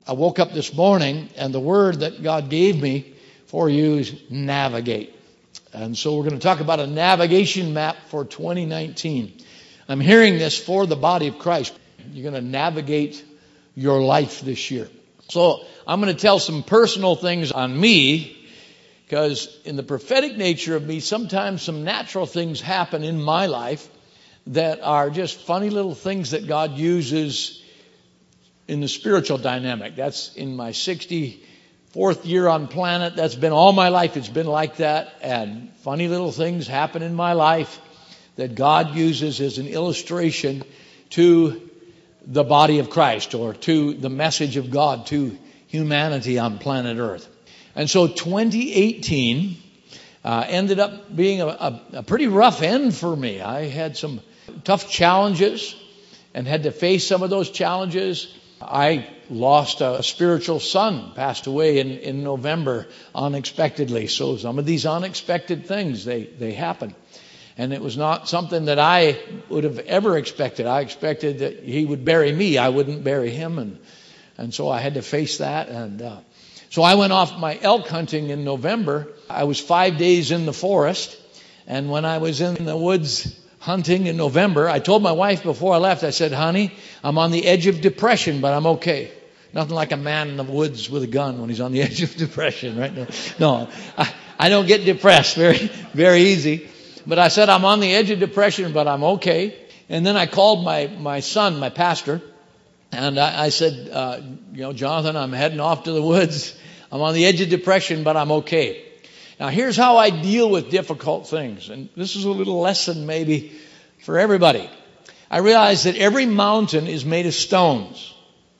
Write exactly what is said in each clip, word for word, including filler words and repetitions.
I woke up this morning and the word that God gave me for you is navigate. And so we're going to talk about a navigation map for twenty nineteen. I'm hearing this for the body of Christ. You're going to navigate your life this year. So I'm going to tell some personal things on me, because in the prophetic nature of me, sometimes some natural things happen in my life that are just funny little things that God uses in the spiritual dynamic. That's in my sixty-fourth year on planet. That's been all my life. It's been like that. And funny little things happen in my life that God uses as an illustration to the body of Christ, or to the message of God to humanity on planet Earth. And so twenty eighteen uh, ended up being a, a, a pretty rough end for me. I had some tough challenges and had to face some of those challenges. I lost a spiritual son, passed away in, in November unexpectedly. So some of these unexpected things, they, they happen. And it was not something that I would have ever expected. I expected that he would bury me. I wouldn't bury him. And, and so I had to face that. And uh, so I went off my elk hunting in November. I was five days in the forest. And when I was in the woods hunting in November, I told my wife before I left, I said, honey, I'm on the edge of depression, but I'm okay. Nothing like a man in the woods with a gun when he's on the edge of depression, right? No, no I, I don't get depressed very, very easy. But I said, I'm on the edge of depression, but I'm okay. And then I called my, my son, my pastor, and I, I said, uh, you know, Jonathan, I'm heading off to the woods. I'm on the edge of depression, but I'm okay. Now, here's how I deal with difficult things. And this is a little lesson maybe for everybody. I realize that every mountain is made of stones.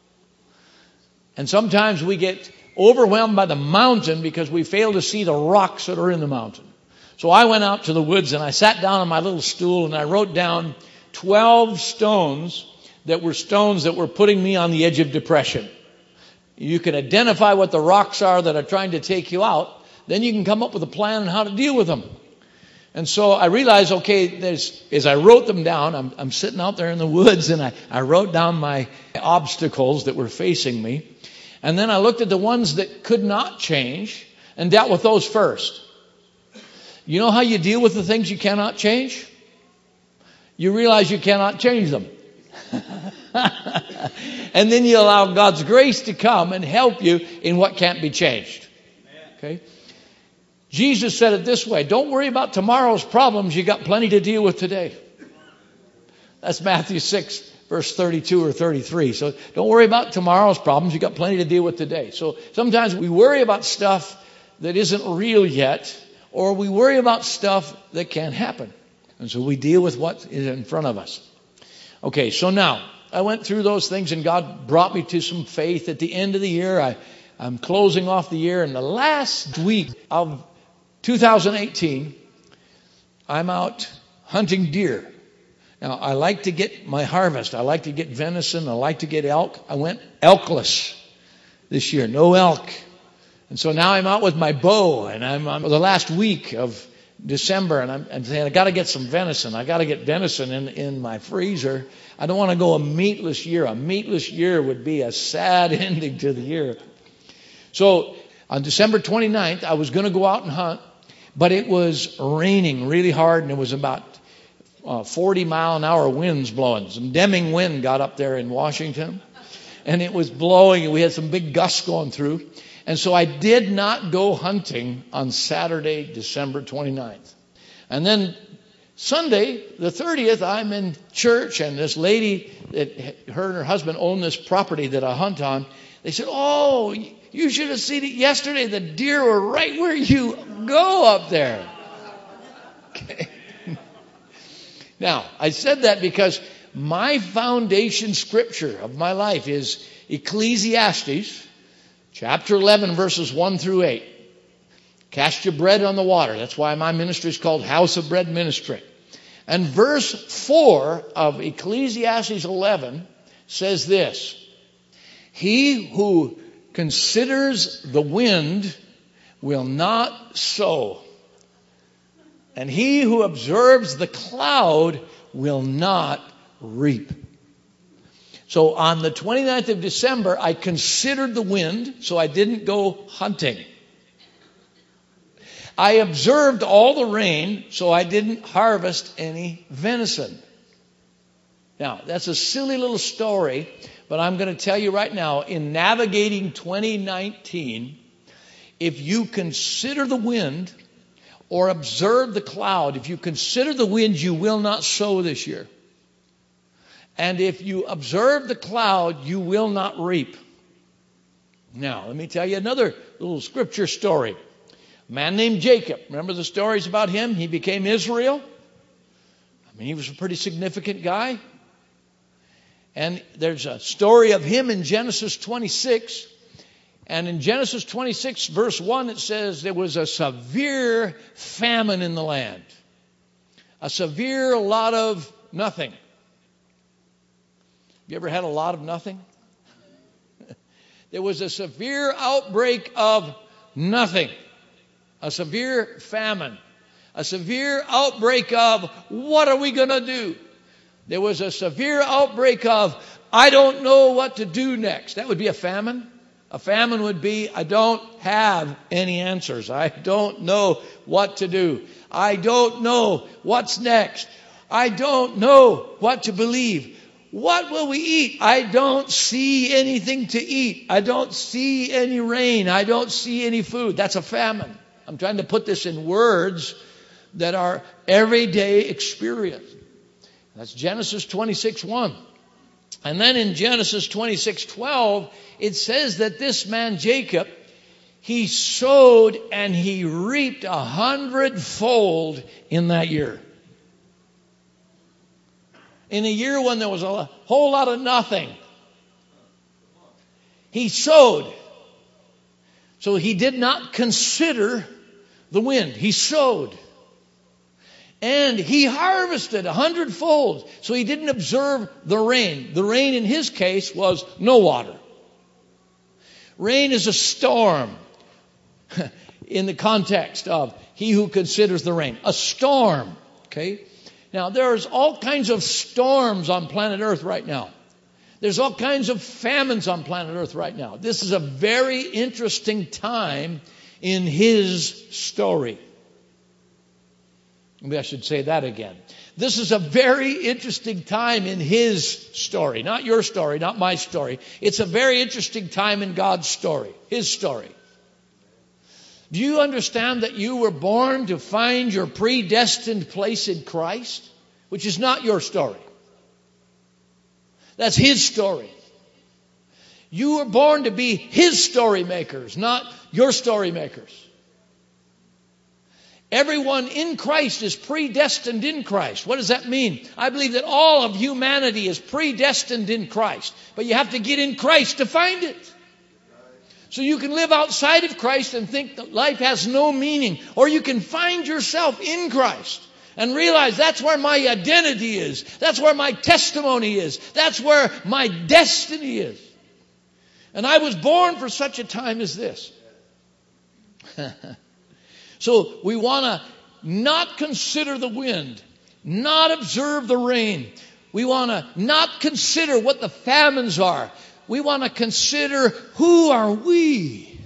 And sometimes we get overwhelmed by the mountain because we fail to see the rocks that are in the mountain. So I went out to the woods and I sat down on my little stool and I wrote down twelve stones that were stones that were putting me on the edge of depression. You can identify what the rocks are that are trying to take you out. Then you can come up with a plan on how to deal with them. And so I realized, okay, there's, as I wrote them down, I'm, I'm sitting out there in the woods and I, I wrote down my obstacles that were facing me. And then I looked at the ones that could not change and dealt with those first. You know how you deal with the things you cannot change? You realize you cannot change them. And then you allow God's grace to come and help you in what can't be changed. Okay? Jesus said it this way, don't worry about tomorrow's problems. You got plenty to deal with today. That's Matthew six, verse thirty-two or thirty-three. So don't worry about tomorrow's problems. You got plenty to deal with today. So sometimes we worry about stuff that isn't real yet, or we worry about stuff that can't happen. And so we deal with what is in front of us. Okay, so now I went through those things and God brought me to some faith. At the end of the year, I, I'm closing off the year. And the last week of two thousand eighteen, I'm out hunting deer. Now, I like to get my harvest. I like to get venison. I like to get elk. I went elkless this year. No elk. And so now I'm out with my bow, and I'm on the last week of December, and I'm, I'm saying, I got to get some venison. I got to get venison in, in my freezer. I don't want to go a meatless year. A meatless year would be a sad ending to the year. So on December twenty-ninth, I was going to go out and hunt, but it was raining really hard, and it was about uh, forty mile an hour winds blowing. Some Deming wind got up there in Washington, and it was blowing, and we had some big gusts going through. And so I did not go hunting on Saturday, December twenty-ninth. And then Sunday, the thirtieth, I'm in church, and this lady, that her and her husband own this property that I hunt on, they said, oh, you should have seen it yesterday. The deer were right where you go up there. Okay. Now, I said that because my foundation scripture of my life is Ecclesiastes, chapter eleven, verses one through eight. Cast your bread on the water. That's why my ministry is called House of Bread Ministry. And verse four of Ecclesiastes eleven says this: he who considers the wind will not sow, and he who observes the cloud will not reap. So on the twenty-ninth of December, I considered the wind, so I didn't go hunting. I observed all the rain, so I didn't harvest any venison. Now, that's a silly little story, but I'm going to tell you right now, in navigating twenty nineteen, if you consider the wind or observe the cloud, if you consider the wind, you will not sow this year. And if you observe the cloud, you will not reap. Now, let me tell you another little scripture story. A man named Jacob. Remember the stories about him? He became Israel. I mean, he was a pretty significant guy. And there's a story of him in Genesis twenty-six. And in Genesis twenty-six, verse one, it says there was a severe famine in the land. A severe lot of nothing. You ever had a lot of nothing? There was a severe outbreak of nothing. A severe famine. A severe outbreak of what are we going to do? There was a severe outbreak of I don't know what to do next. That would be a famine. A famine would be I don't have any answers. I don't know what to do. I don't know what's next. I don't know what to believe. What will we eat? I don't see anything to eat. I don't see any rain. I don't see any food. That's a famine. I'm trying to put this in words that are everyday experience. That's Genesis twenty-six one. And then in Genesis twenty-six twelve, it says that this man Jacob, he sowed and he reaped a hundredfold in that year. In a year when there was a whole lot of nothing, he sowed. So he did not consider the wind. He sowed. And he harvested a hundredfold. So he didn't observe the rain. The rain in his case was no water. Rain is a storm in the context of he who considers the rain. A storm. Okay? Now, there's all kinds of storms on planet Earth right now. There's all kinds of famines on planet Earth right now. This is a very interesting time in his story. Maybe I should say that again. This is a very interesting time in his story. Not your story, not my story. It's a very interesting time in God's story, his story. Do you understand that you were born to find your predestined place in Christ? Which is not your story. That's his story. You were born to be his story makers, not your story makers. Everyone in Christ is predestined in Christ. What does that mean? I believe that all of humanity is predestined in Christ. But you have to get in Christ to find it. So you can live outside of Christ and think that life has no meaning. Or you can find yourself in Christ and realize that's where my identity is. That's where my testimony is. That's where my destiny is. And I was born for such a time as this. So we want to not consider the wind, not observe the rain. We want to not consider what the famines are. We want to consider who are we?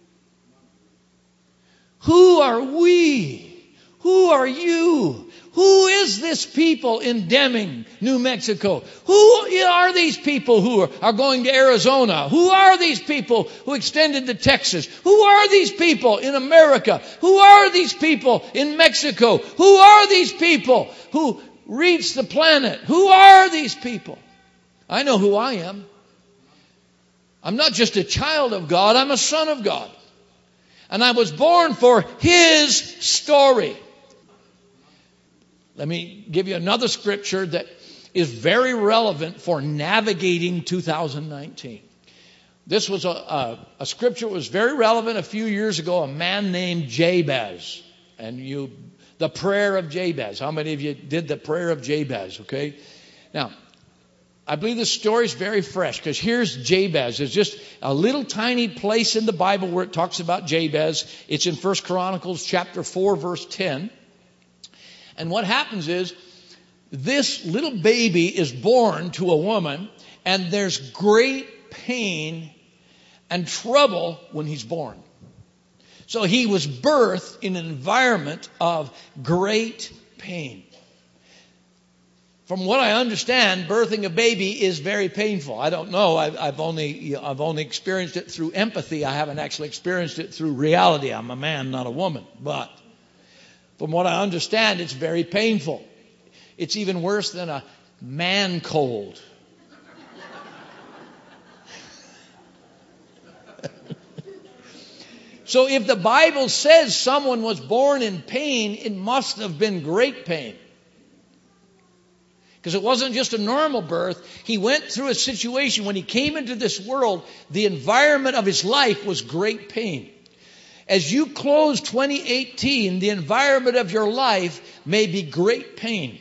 Who are we? Who are you? Who is this people in Deming, New Mexico? Who are these people who are, are going to Arizona? Who are these people who extended to Texas? Who are these people in America? Who are these people in Mexico? Who are these people who reach the planet? Who are these people? I know who I am. I'm not just a child of God, I'm a son of God. And I was born for his story. Let me give you another scripture that is very relevant for navigating two thousand nineteen. This was a, a, a scripture that was very relevant a few years ago, a man named Jabez. And you, the prayer of Jabez. How many of you did the prayer of Jabez? Okay. Now, I believe this story is very fresh because here's Jabez. It's just a little tiny place in the Bible where it talks about Jabez. It's in First Chronicles chapter four, verse ten. And what happens is this little baby is born to a woman, And there's great pain and trouble when he's born. So he was birthed in an environment of great pain. From what I understand, birthing a baby is very painful. I don't know. I've, I've only I've only experienced it through empathy. I haven't actually experienced it through reality. I'm a man, not a woman. But from what I understand, it's very painful. It's even worse than a man cold. So if the Bible says someone was born in pain, it must have been great pain. Because it wasn't just a normal birth. He went through a situation when he came into this world, the environment of his life was great pain. As you close twenty eighteen, the environment of your life may be great pain.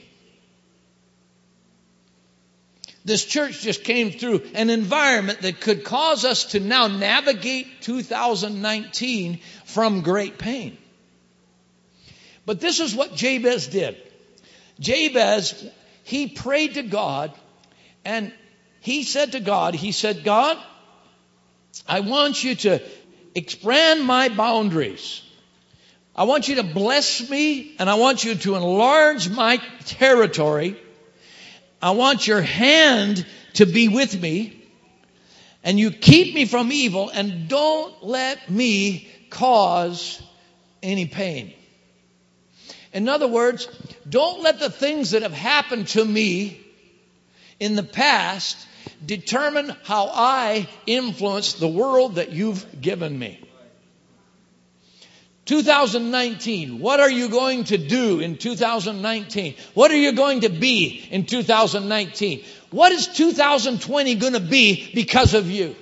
This church just came through an environment that could cause us to now navigate two thousand nineteen from great pain. But this is what Jabez did. Jabez, he prayed to God, and he said to God, he said, God, I want you to expand my boundaries. I want you to bless me, and I want you to enlarge my territory. I want your hand to be with me, and you keep me from evil, and don't let me cause any pain. In other words, don't let the things that have happened to me in the past determine how I influence the world that you've given me. two thousand nineteen, what are you going to do in two thousand nineteen? What are you going to be in two thousand nineteen? What is two thousand twenty going to be because of you?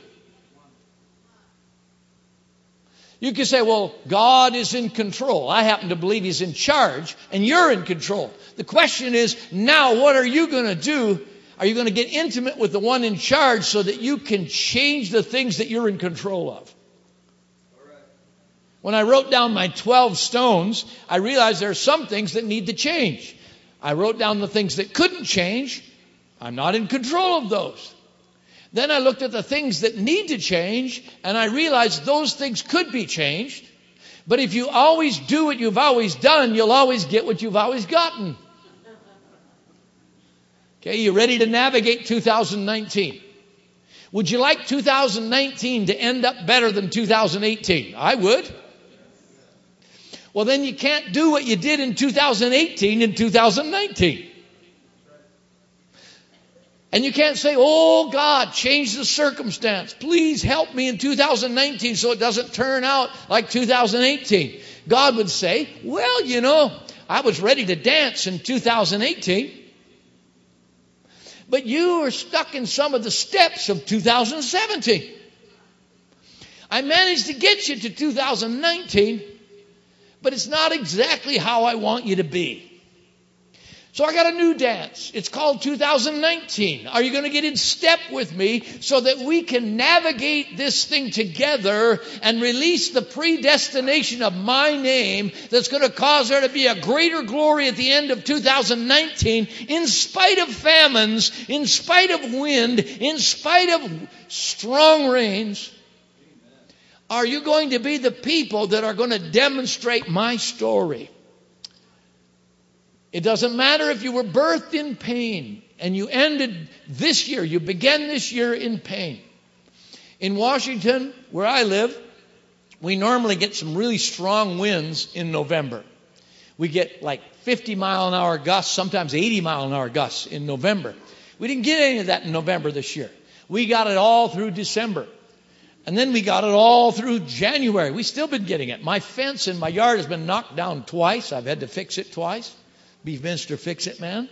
You can say, well, God is in control. I happen to believe He's in charge, and you're in control. The question is, now what are you going to do? Are you going to get intimate with the one in charge so that you can change the things that you're in control of? When I wrote down my twelve stones, I realized there are some things that need to change. I wrote down the things that couldn't change. I'm not in control of those. Then I looked at the things that need to change, and I realized those things could be changed. But if you always do what you've always done, you'll always get what you've always gotten. Okay, you ready to navigate two thousand nineteen? Would you like two thousand nineteen to end up better than two thousand eighteen? I would. Well, then you can't do what you did in two thousand eighteen in two thousand nineteen. And you can't say, oh, God, change the circumstance. Please help me in two thousand nineteen so it doesn't turn out like two thousand eighteen. God would say, well, you know, I was ready to dance in two thousand eighteen. But you are stuck in some of the steps of two thousand seventeen. I managed to get you to two thousand nineteen, but it's not exactly how I want you to be. So I got a new dance. It's called two thousand nineteen. Are you going to get in step with me so that we can navigate this thing together and release the predestination of my name that's going to cause there to be a greater glory at the end of two thousand nineteen in spite of famines, in spite of wind, in spite of strong rains? Are you going to be the people that are going to demonstrate my story? It doesn't matter if you were birthed in pain and you ended this year, you began this year in pain. In Washington, where I live, we normally get some really strong winds in November. We get like fifty mile an hour gusts, sometimes eighty mile an hour gusts in November. We didn't get any of that in November this year. We got it all through December. And then we got it all through January. We've still been getting it. My fence in my yard has been knocked down twice. I've had to fix it twice. Be Mister Fix-It Man.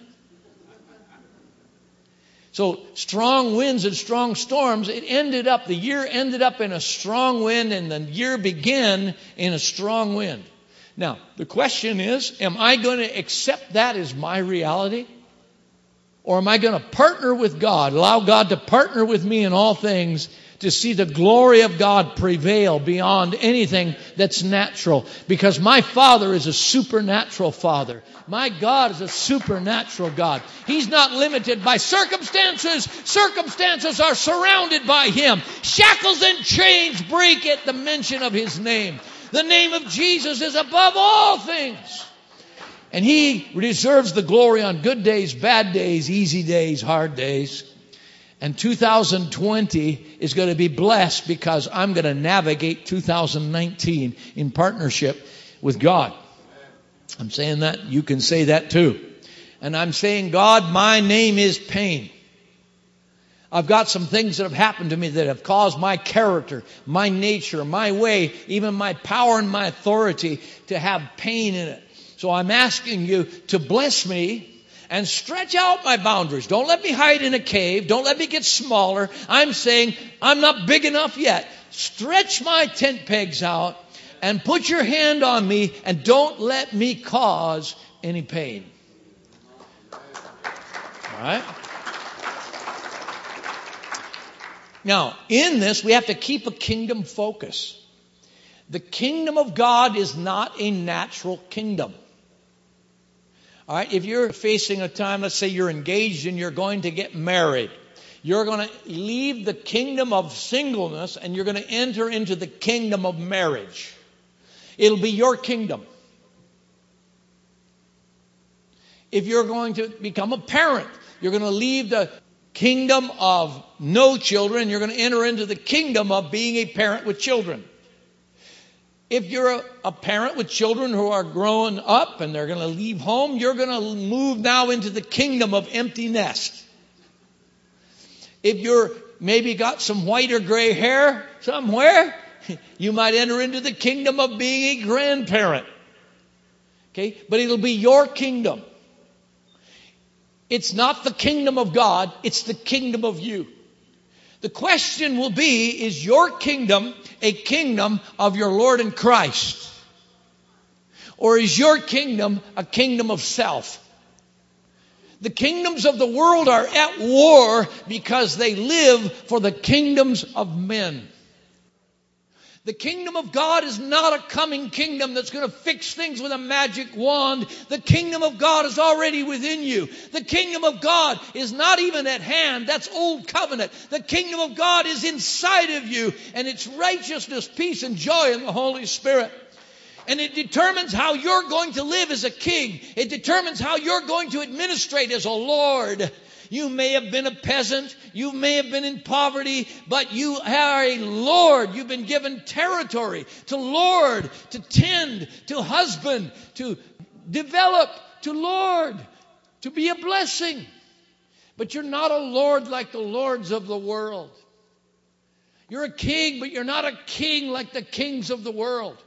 So strong winds and strong storms, it ended up, the year ended up in a strong wind, and the year began in a strong wind. Now, the question is, am I going to accept that as my reality? Or am I going to partner with God, allow God to partner with me in all things to see the glory of God prevail beyond anything that's natural. Because my Father is a supernatural Father. My God is a supernatural God. He's not limited by circumstances. Circumstances are surrounded by Him. Shackles and chains break at the mention of His name. The name of Jesus is above all things. And He deserves the glory on good days, bad days, easy days, hard days. And two thousand twenty is going to be blessed because I'm going to navigate two thousand nineteen in partnership with God. I'm saying that. You can say that too. And I'm saying, God, my name is pain. I've got some things that have happened to me that have caused my character, my nature, my way, even my power and my authority to have pain in it. So I'm asking you to bless me and stretch out my boundaries. Don't let me hide in a cave. Don't let me get smaller. I'm saying I'm not big enough yet. Stretch my tent pegs out and put your hand on me and don't let me cause any pain. All right? Now, in this, we have to keep a kingdom focus. The kingdom of God is not a natural kingdom. All right, if you're facing a time, let's say you're engaged and you're going to get married, you're going to leave the kingdom of singleness and you're going to enter into the kingdom of marriage. It'll be your kingdom. If you're going to become a parent, you're going to leave the kingdom of no children, you're going to enter into the kingdom of being a parent with children. If you're a, a parent with children who are growing up and they're going to leave home, you're going to move now into the kingdom of empty nest. If you're maybe got some white or gray hair somewhere, you might enter into the kingdom of being a grandparent. Okay? But it'll be your kingdom. It's not the kingdom of God, it's the kingdom of you. The question will be, is your kingdom a kingdom of your Lord and Christ? Or is your kingdom a kingdom of self? The kingdoms of the world are at war because they live for the kingdoms of men. The kingdom of God is not a coming kingdom that's going to fix things with a magic wand. The kingdom of God is already within you. The kingdom of God is not even at hand. That's old covenant. The kingdom of God is inside of you, and it's righteousness, peace, and joy in the Holy Spirit. And it determines how you're going to live as a king. It determines how you're going to administrate as a lord. You may have been a peasant. You may have been in poverty, but you are a lord. You've been given territory to lord, to tend, to husband, to develop, to lord, to be a blessing. But you're not a lord like the lords of the world. You're a king, but you're not a king like the kings of the world.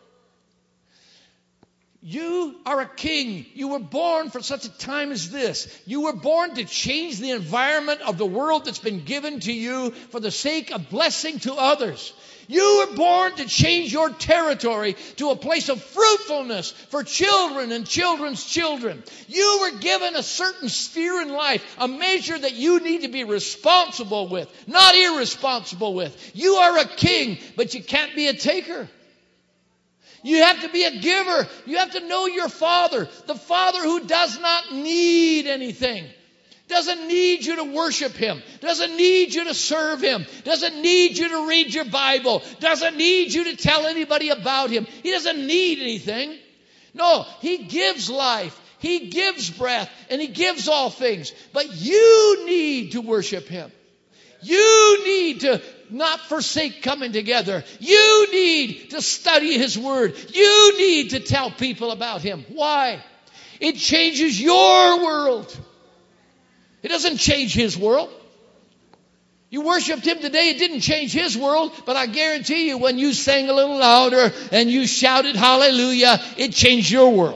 You are a king. You were born for such a time as this. You were born to change the environment of the world that's been given to you for the sake of blessing to others. You were born to change your territory to a place of fruitfulness for children and children's children. You were given a certain sphere in life, a measure that you need to be responsible with, not irresponsible with. You are a king, but you can't be a taker. You have to be a giver. You have to know your Father. The Father who does not need anything. Doesn't need you to worship Him. Doesn't need you to serve Him. Doesn't need you to read your Bible. Doesn't need you to tell anybody about Him. He doesn't need anything. No, He gives life. He gives breath. And He gives all things. But you need to worship Him. You need to not forsake coming together. You need to study His Word. You need to tell people about Him. Why? It changes your world. It doesn't change His world. You worshiped Him today, it didn't change His world, but I guarantee you when you sang a little louder and you shouted hallelujah, it changed your world.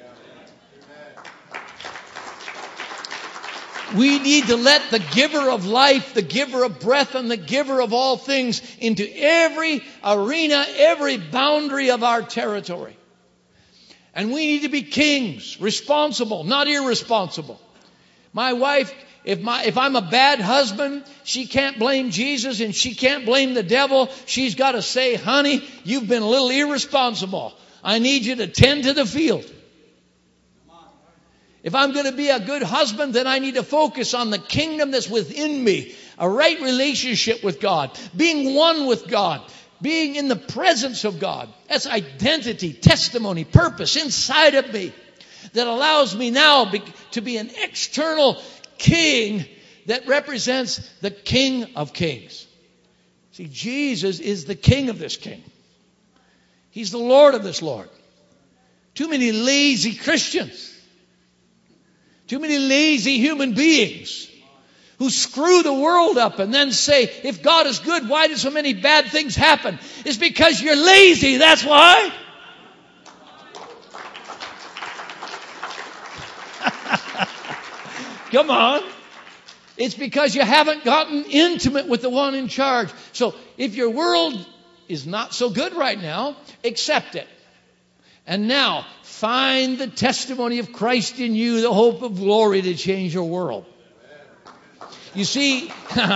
We need to let the giver of life, the giver of breath, and the giver of all things into every arena, every boundary of our territory. And we need to be kings, responsible, not irresponsible. My wife If my if I'm a bad husband, she can't blame Jesus and she can't blame the devil. She's got to say, honey, you've been a little irresponsible. I need you to tend to the field. If I'm going to be a good husband, then I need to focus on the kingdom that's within me. A right relationship with God. Being one with God. Being in the presence of God. That's identity, testimony, purpose inside of me. That allows me now be, to be an external king that represents the King of Kings. See, Jesus is the King of this king. He's the Lord of this Lord. Too many lazy Christians. Too many lazy human beings who screw the world up and then say, if God is good, why do so many bad things happen? It's because you're lazy, that's why. Come on. It's because you haven't gotten intimate with the one in charge. So if your world is not so good right now, accept it. And now, find the testimony of Christ in you, the hope of glory to change your world. You see,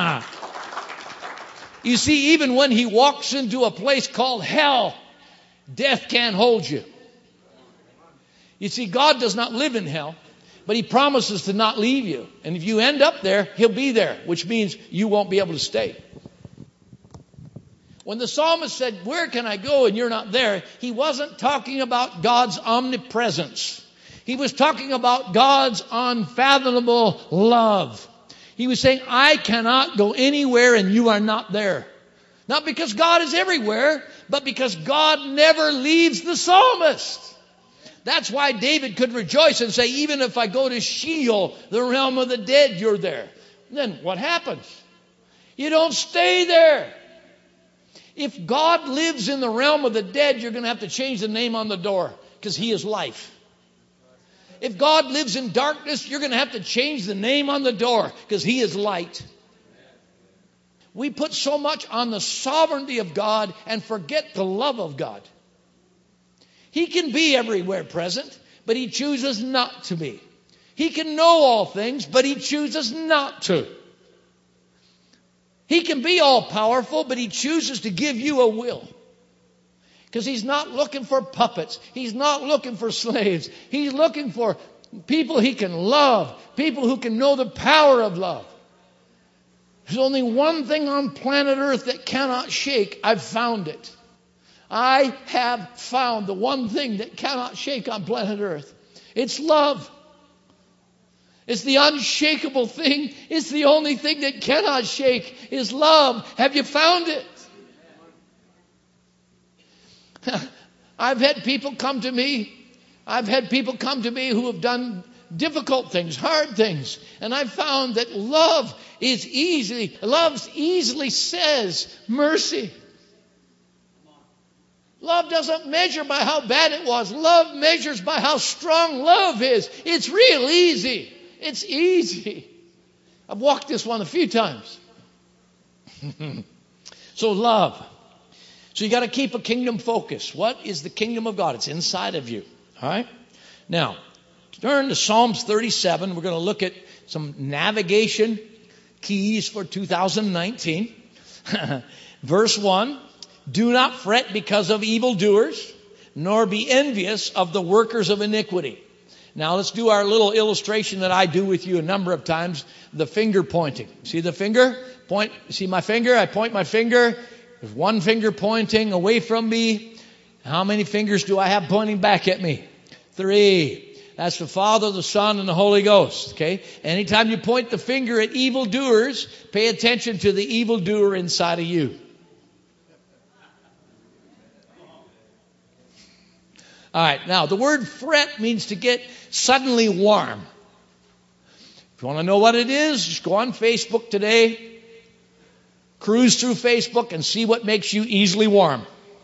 you see, even when he walks into a place called hell, death can't hold you. You see, God does not live in hell. But he promises to not leave you. And if you end up there, he'll be there, which means you won't be able to stay. When the psalmist said, where can I go and you're not there? He wasn't talking about God's omnipresence. He was talking about God's unfathomable love. He was saying, I cannot go anywhere and you are not there. Not because God is everywhere, but because God never leaves the psalmist. That's why David could rejoice and say, even if I go to Sheol, the realm of the dead, you're there. Then what happens? You don't stay there. If God lives in the realm of the dead, you're going to have to change the name on the door because he is life. If God lives in darkness, you're going to have to change the name on the door because he is light. We put so much on the sovereignty of God and forget the love of God. He can be everywhere present, but he chooses not to be. He can know all things, but he chooses not to. He can be all powerful, but he chooses to give you a will. Because he's not looking for puppets. He's not looking for slaves. He's looking for people he can love, people who can know the power of love. There's only one thing on planet Earth that cannot shake. I've found it. I have found the one thing that cannot shake on planet Earth. It's love. It's the unshakable thing. It's the only thing that cannot shake is love. Have you found it? I've had people come to me. I've had people come to me who have done difficult things, hard things. And I've found that love is easily, love easily says mercy. Love doesn't measure by how bad it was. Love measures by how strong love is. It's real easy. It's easy. I've walked this one a few times. So love. So you got to keep a kingdom focus. What is the kingdom of God? It's inside of you. All right? Now, turn to Psalms thirty-seven. We're going to look at some navigation keys for two thousand nineteen. Verse one. Do not fret because of evildoers, nor be envious of the workers of iniquity. Now let's do our little illustration that I do with you a number of times. The finger pointing. See the finger? Point. See my finger? I point my finger. There's one finger pointing away from me. How many fingers do I have pointing back at me? Three. That's the Father, the Son, and the Holy Ghost. Okay? Anytime you point the finger at evildoers, pay attention to the evildoer inside of you. All right, now the word fret means to get suddenly warm. If you want to know what it is, just go on Facebook today, cruise through Facebook and see what makes you easily warm.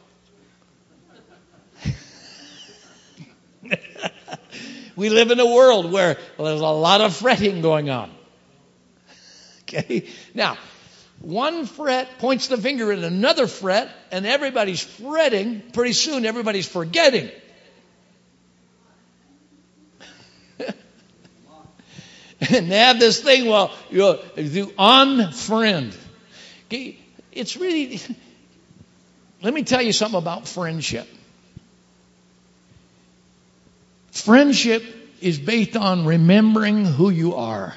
We live in a world where well, there's a lot of fretting going on. Okay, now one fret points the finger at another fret, and everybody's fretting. Pretty soon, everybody's forgetting. And they have this thing, well, you know, do unfriend. Okay, it's really, let me tell you something about friendship. Friendship is based on remembering who you are.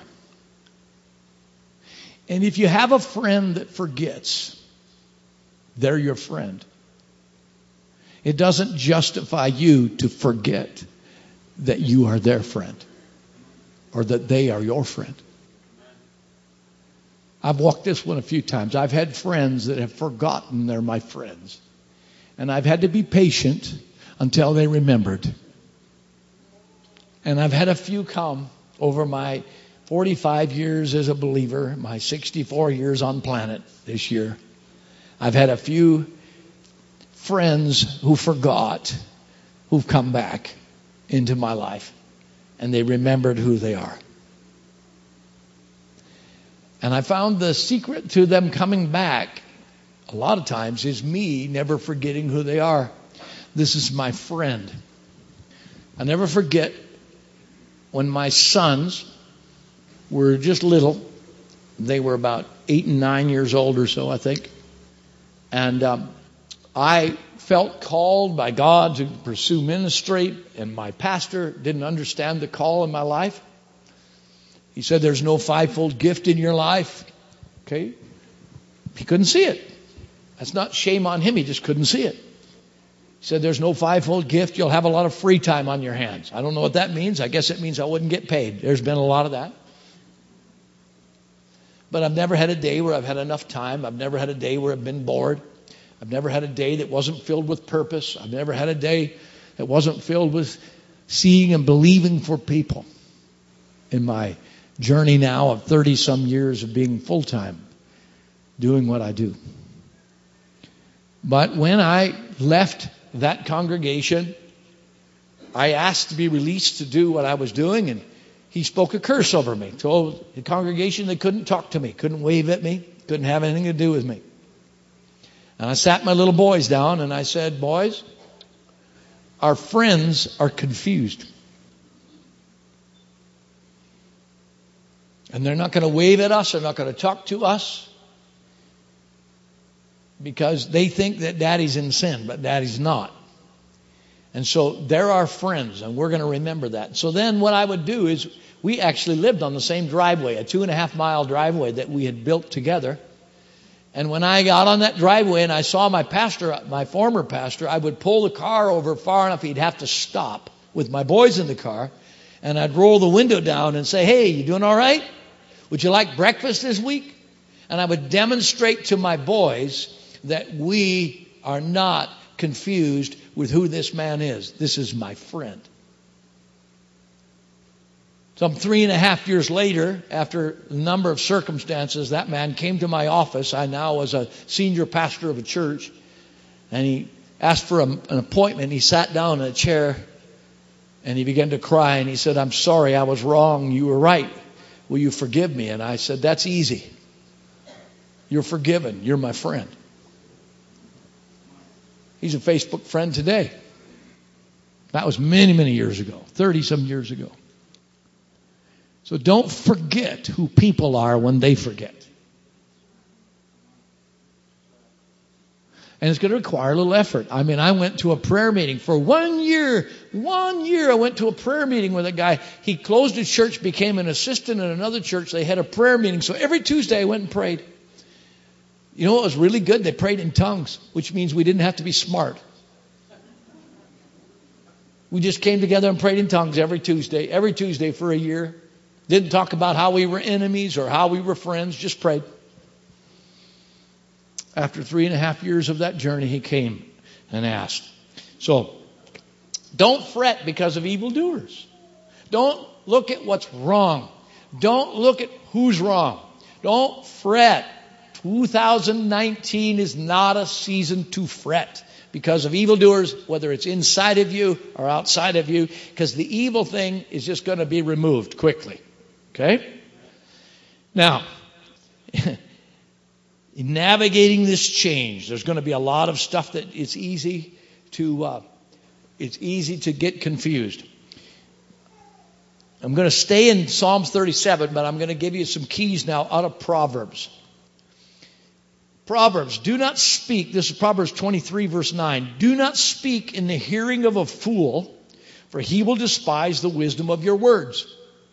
And if you have a friend that forgets, they're your friend. It doesn't justify you to forget that you are their friend or that they are your friend. I've walked this one a few times. I've had friends that have forgotten they're my friends. And I've had to be patient until they remembered. And I've had a few come over my forty-five years as a believer, my sixty-four years on planet this year. I've had a few friends who forgot, who've come back into my life, and they remembered who they are. And I found the secret to them coming back a lot of times is me never forgetting who they are. This is my friend. I'll never forget when my sons were just little. They were about eight and nine years old or so, I think. And um, I felt called by God to pursue ministry, and my pastor didn't understand the call in my life. He said, there's no fivefold gift in your life. Okay? He couldn't see it. That's not shame on him. He just couldn't see it. He said, there's no fivefold gift. You'll have a lot of free time on your hands. I don't know what that means. I guess it means I wouldn't get paid. There's been a lot of that. But I've never had a day where I've had enough time. I've never had a day where I've been bored. I've never had a day that wasn't filled with purpose. I've never had a day that wasn't filled with seeing and believing for people. In my journey now of thirty some years of being full-time, doing what I do. But when I left that congregation, I asked to be released to do what I was doing, and he spoke a curse over me. Told the congregation they couldn't talk to me, couldn't wave at me, couldn't have anything to do with me. And I sat my little boys down and I said, boys, our friends are confused. And they're not going to wave at us, they're not going to talk to us, because they think that daddy's in sin, but daddy's not. And so they're our friends, and we're going to remember that. So then what I would do is, we actually lived on the same driveway, a two and a half mile driveway that we had built together. And when I got on that driveway and I saw my pastor, my former pastor, I would pull the car over far enough he'd have to stop with my boys in the car. And I'd roll the window down and say, hey, you doing all right? Would you like breakfast this week? And I would demonstrate to my boys that we are not confused with who this man is. This is my friend. Some three and a half years later, after a number of circumstances, that man came to my office. I now was a senior pastor of a church. And he asked for a, an appointment. He sat down in a chair and he began to cry. And he said, I'm sorry, I was wrong. You were right. Will you forgive me? And I said, that's easy. You're forgiven. You're my friend. He's a Facebook friend today. That was many, many years ago, thirty some years ago. So don't forget who people are when they forget. And it's going to require a little effort. I mean, I went to a prayer meeting for one year. One year I went to a prayer meeting with a guy. He closed his church, became an assistant in another church. They had a prayer meeting. So every Tuesday I went and prayed. You know what was really good? They prayed in tongues, which means we didn't have to be smart. We just came together and prayed in tongues every Tuesday, every Tuesday for a year. Didn't talk about how we were enemies or how we were friends, just prayed. After three and a half years of that journey, he came and asked. So, don't fret because of evildoers. Don't look at what's wrong. Don't look at who's wrong. Don't fret. two thousand nineteen is not a season to fret because of evildoers, whether it's inside of you or outside of you, because the evil thing is just going to be removed quickly. Okay? Now, in navigating this change, there's going to be a lot of stuff that it's easy to uh, it's easy to get confused. I'm going to stay in Psalms thirty-seven, but I'm going to give you some keys now out of Proverbs. Proverbs, do not speak, this is Proverbs twenty-three, verse nine. Do not speak in the hearing of a fool, for he will despise the wisdom of your words.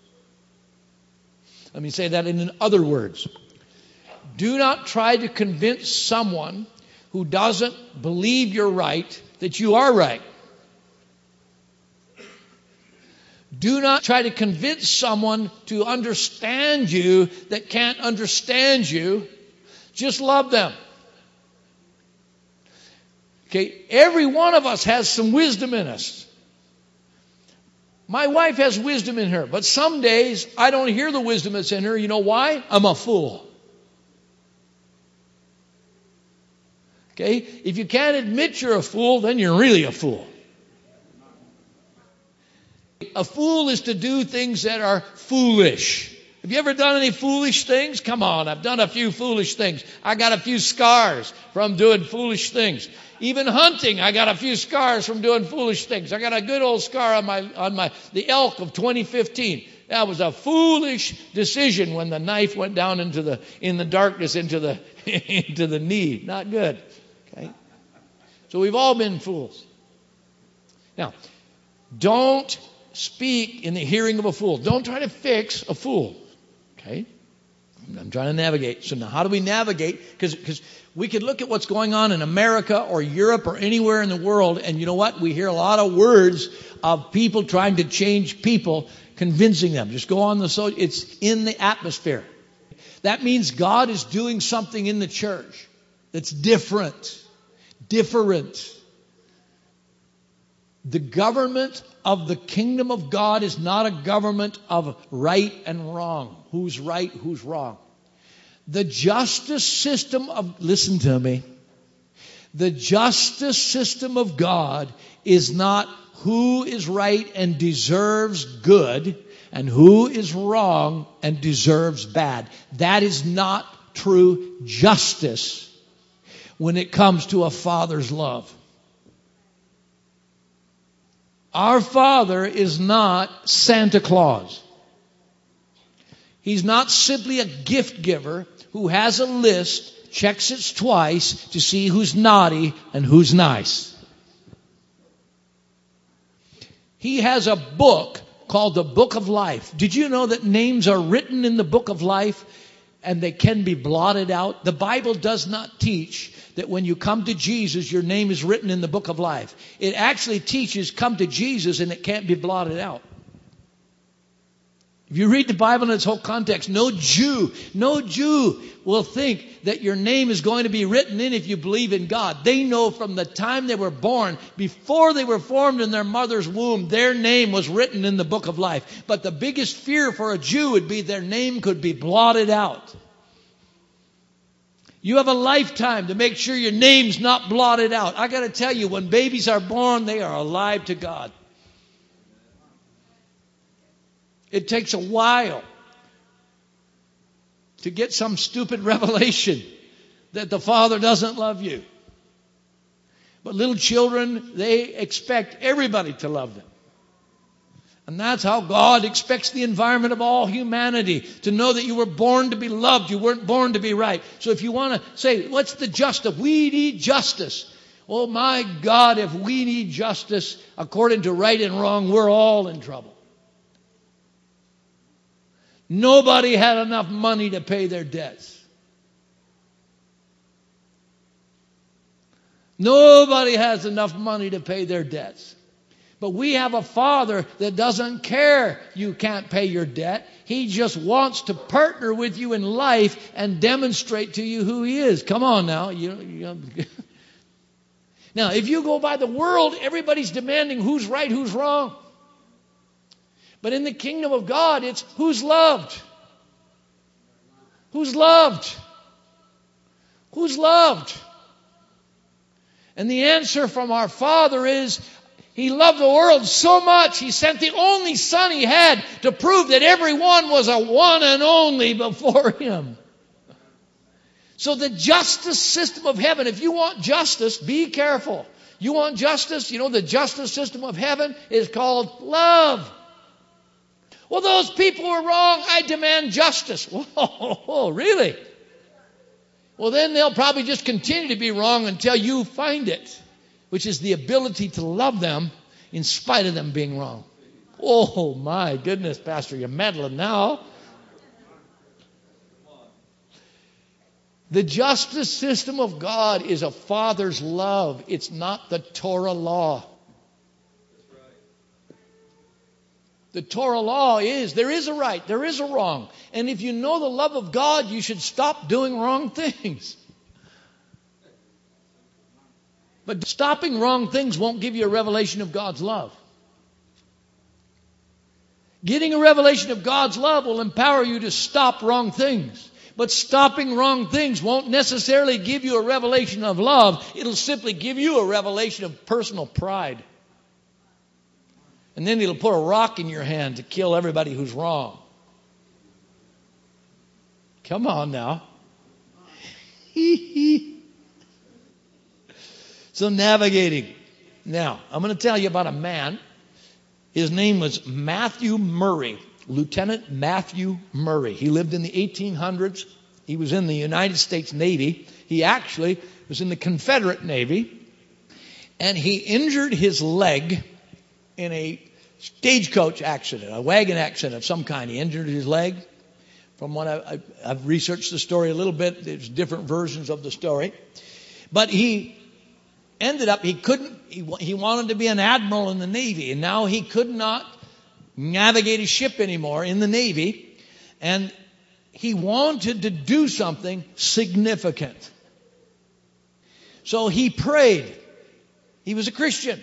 Let me say that in other words. Do not try to convince someone who doesn't believe you're right that you are right. Do not try to convince someone to understand you that can't understand you. Just love them. Okay, every one of us has some wisdom in us. My wife has wisdom in her, but some days I don't hear the wisdom that's in her. You know why? I'm a fool. Okay, if you can't admit you're a fool, then you're really a fool. A fool is to do things that are foolish. Have you ever done any foolish things? Come on, I've done a few foolish things. I got a few scars from doing foolish things. Even hunting, I got a few scars from doing foolish things. I got a good old scar on my on my the elk of twenty fifteen. That was a foolish decision when the knife went down into the in the darkness into the into the knee. Not good. Okay. So we've all been fools. Now, don't speak in the hearing of a fool. Don't try to fix a fool. Okay? I'm trying to navigate. So now how do we navigate? Because because we could look at what's going on in America or Europe or anywhere in the world, and you know what? We hear a lot of words of people trying to change people, convincing them. Just go on the social. It's in the atmosphere. That means God is doing something in the church that's different. Different. The government of the kingdom of God is not a government of right and wrong. Who's right, who's wrong. The justice system of, listen to me, the justice system of God is not who is right and deserves good and who is wrong and deserves bad. That is not true justice when it comes to a father's love. Our Father is not Santa Claus. He's not simply a gift giver who has a list, checks it twice to see who's naughty and who's nice. He has a book called the Book of Life. Did you know that names are written in the Book of Life and they can be blotted out? The Bible does not teach that when you come to Jesus, your name is written in the Book of Life. It actually teaches come to Jesus and it can't be blotted out. If you read the Bible in its whole context, no Jew, no Jew will think that your name is going to be written in if you believe in God. They know from the time they were born, before they were formed in their mother's womb, their name was written in the Book of Life. But the biggest fear for a Jew would be their name could be blotted out. You have a lifetime to make sure your name's not blotted out. I got to tell you, when babies are born, they are alive to God. It takes a while to get some stupid revelation that the Father doesn't love you. But little children, they expect everybody to love them. And that's how God expects the environment of all humanity, to know that you were born to be loved. You weren't born to be right. So if you want to say, what's the justice? We need justice. Oh my God, if we need justice according to right and wrong, we're all in trouble. Nobody had enough money to pay their debts. Nobody has enough money to pay their debts. But we have a Father that doesn't care you can't pay your debt. He just wants to partner with you in life and demonstrate to you who He is. Come on now. You, you, now, if you go by the world, everybody's demanding who's right, who's wrong. But in the kingdom of God, it's who's loved. Who's loved? Who's loved? And the answer from our Father is, He loved the world so much, He sent the only Son He had to prove that everyone was a one and only before Him. So the justice system of heaven, if you want justice, be careful. You want justice? You know, the justice system of heaven is called love. Well, those people were wrong. I demand justice. Whoa, really? Well, then they'll probably just continue to be wrong until you find it, which is the ability to love them in spite of them being wrong. Oh, my goodness, Pastor, you're meddling now. The justice system of God is a father's love. It's not the Torah law. The Torah law is, there is a right, there is a wrong. And if you know the love of God, you should stop doing wrong things. But stopping wrong things won't give you a revelation of God's love. Getting a revelation of God's love will empower you to stop wrong things. But stopping wrong things won't necessarily give you a revelation of love. It'll simply give you a revelation of personal pride. And then it'll put a rock in your hand to kill everybody who's wrong. Come on now. So navigating. Now, I'm going to tell you about a man. His name was Matthew Murray. Lieutenant Matthew Murray. He lived in the eighteen hundreds. He was in the United States Navy. He actually was in the Confederate Navy. And he injured his leg in a stagecoach accident, a wagon accident of some kind. He injured his leg. From what I, I, I've researched the story a little bit, there's different versions of the story. But he ended up, he couldn't, he, he wanted to be an admiral in the Navy. And now he could not navigate a ship anymore in the Navy. And he wanted to do something significant. So he prayed. He was a Christian.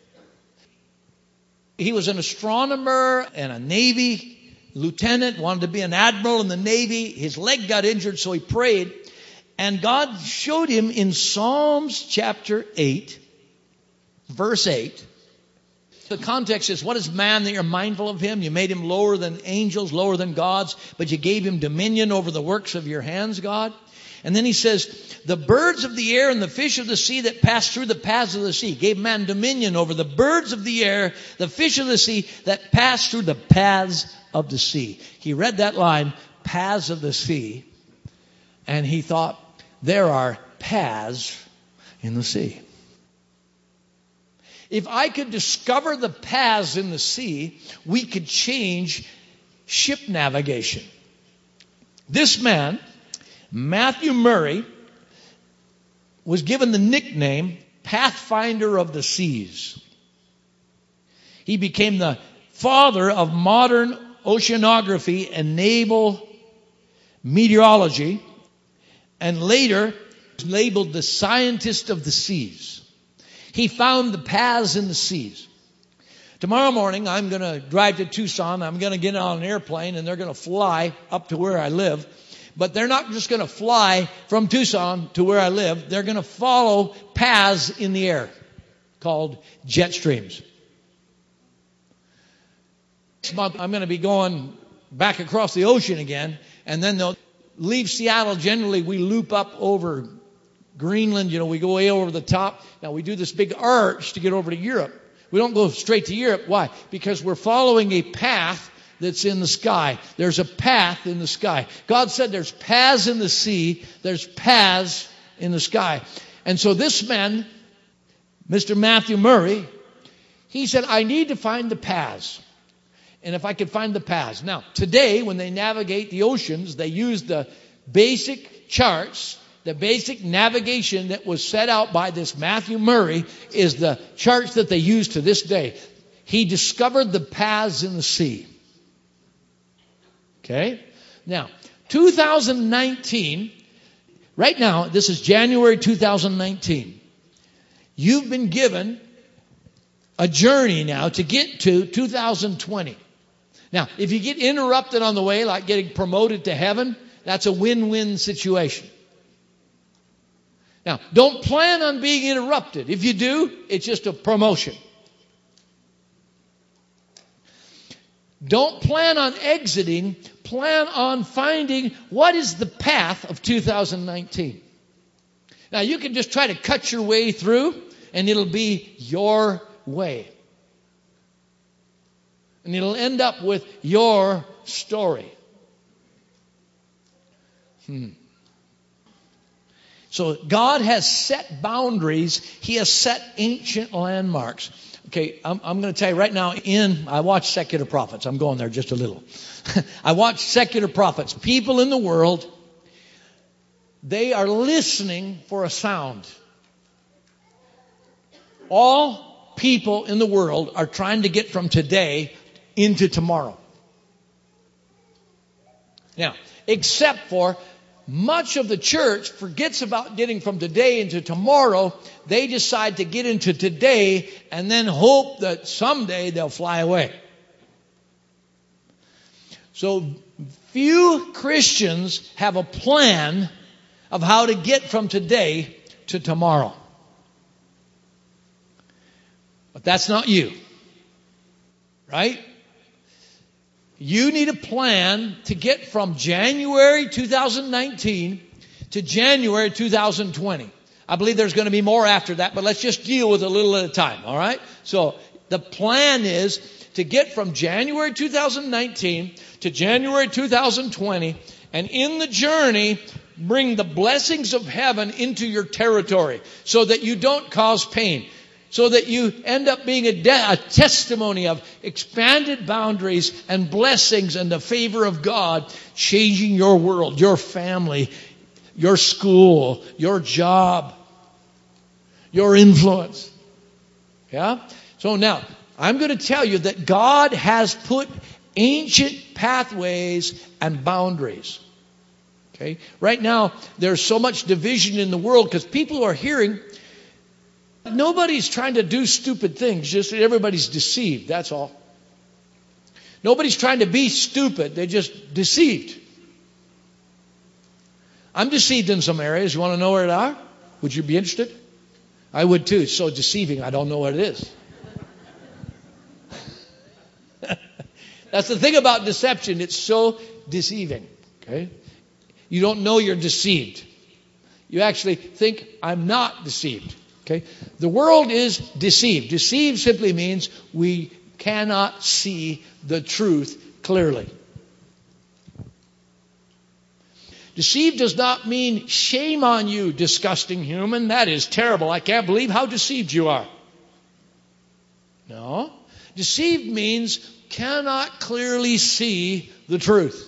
He was an astronomer and a Navy lieutenant, wanted to be an admiral in the Navy. His leg got injured, so he prayed. And God showed him in Psalms chapter eight, verse eight. The context is, what is man that you're mindful of him? You made him lower than angels, lower than gods, but you gave him dominion over the works of your hands, God. And then he says, the birds of the air and the fish of the sea that pass through the paths of the sea. Gave man dominion over the birds of the air, the fish of the sea that pass through the paths of the sea. He read that line, paths of the sea, and he thought, there are paths in the sea. If I could discover the paths in the sea, we could change ship navigation. This man, Matthew Murray, was given the nickname Pathfinder of the Seas. He became the father of modern oceanography and naval meteorology, and later labeled the scientist of the seas. He found the paths in the seas. Tomorrow morning, I'm going to drive to Tucson. I'm going to get on an airplane, and they're going to fly up to where I live. But they're not just going to fly from Tucson to where I live. They're going to follow paths in the air called jet streams. Next month, I'm going to be going back across the ocean again, and then they'll leave Seattle. Generally, we loop up over Greenland. You know, we go way over the top. Now, we do this big arch to get over to Europe. We don't go straight to Europe. Why? Because we're following a path that's in the sky. There's a path in the sky. God said there's paths in the sea. There's paths in the sky. And so this man, Mister Matthew Murray, he said, I need to find the paths. And if I could find the paths. Now, today, when they navigate the oceans, they use the basic charts. The basic navigation that was set out by this Matthew Murray is the charts that they use to this day. He discovered the paths in the sea. Okay? Now, two thousand nineteen, right now, this is January two thousand nineteen. You've been given a journey now to get to two thousand twenty. Now, if you get interrupted on the way, like getting promoted to heaven, that's a win-win situation. Now, don't plan on being interrupted. If you do, it's just a promotion. Don't plan on exiting. Plan on finding what is the path of two thousand nineteen. Now, you can just try to cut your way through, and it'll be your way. And it'll end up with your story. Hmm. So God has set boundaries. He has set ancient landmarks. Okay, I'm, I'm going to tell you right now, in, I watch secular prophets. I'm going there just a little. I watch secular prophets. People in the world, they are listening for a sound. All people in the world are trying to get from today into tomorrow. Now, except for much of the church forgets about getting from today into tomorrow. They decide to get into today and then hope that someday they'll fly away. So few Christians have a plan of how to get from today to tomorrow. But that's not you. Right? You need a plan to get from January two thousand nineteen to January two thousand twenty. I believe there's going to be more after that, but let's just deal with a little at a time, all right? So the plan is to get from January two thousand nineteen to January two thousand twenty, and in the journey, bring the blessings of heaven into your territory so that you don't cause pain. So that you end up being a, de- a testimony of expanded boundaries and blessings and the favor of God changing your world, your family, your school, your job, your influence. Yeah? So now, I'm going to tell you that God has put ancient pathways and boundaries. Okay? Right now, there's so much division in the world because people are hearing. Nobody's trying to do stupid things, just everybody's deceived, that's all. Nobody's trying to be stupid, they're just deceived. I'm deceived in some areas. You want to know where they are? Would you be interested? I would too. It's so deceiving, I don't know what it is. That's the thing about deception. It's so deceiving. Okay? You don't know you're deceived. You actually think, I'm not deceived. Okay? The world is deceived. Deceived simply means we cannot see the truth clearly. Deceived does not mean shame on you, disgusting human. That is terrible. I can't believe how deceived you are. No. Deceived means cannot clearly see the truth.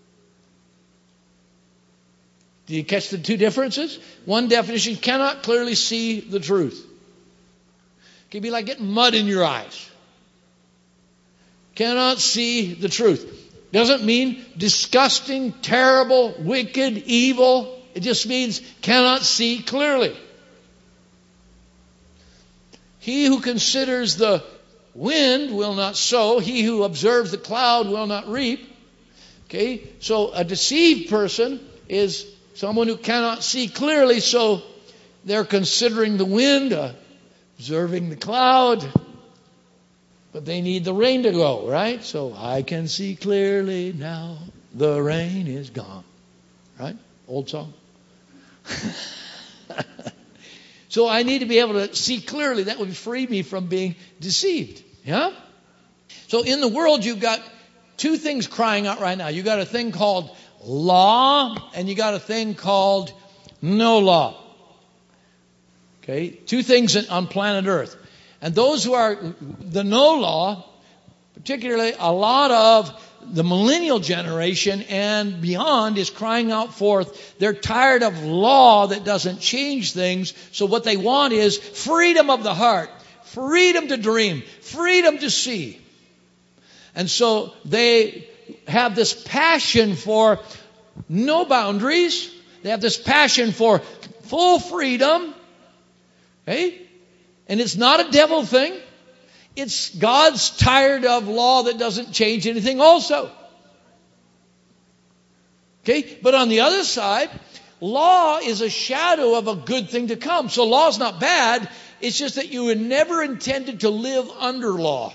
Do you catch the two differences? One definition, cannot clearly see the truth. It can be like getting mud in your eyes. Cannot see the truth. Doesn't mean disgusting, terrible, wicked, evil. It just means cannot see clearly. He who considers the wind will not sow. He who observes the cloud will not reap. Okay, so a deceived person is someone who cannot see clearly, so they're considering the wind, uh, observing the cloud, but they need the rain to go, right? So I can see clearly now, the rain is gone, right? Old song. So I need to be able to see clearly. That would free me from being deceived. Yeah? So in the world, you've got two things crying out right now. You've got a thing called law, and you got a thing called no law. Okay? Two things on planet Earth. And those who are the no law, particularly a lot of the millennial generation and beyond, is crying out forth. They're tired of law that doesn't change things. So what they want is freedom of the heart, freedom to dream, freedom to see. And so they have this passion for no boundaries. They have this passion for full freedom. Okay? And it's not a devil thing. It's God's tired of law that doesn't change anything also. Okay? But on the other side, law is a shadow of a good thing to come. So law is not bad. It's just that you were never intended to live under law.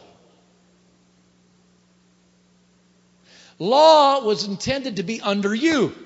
Law was intended to be under you.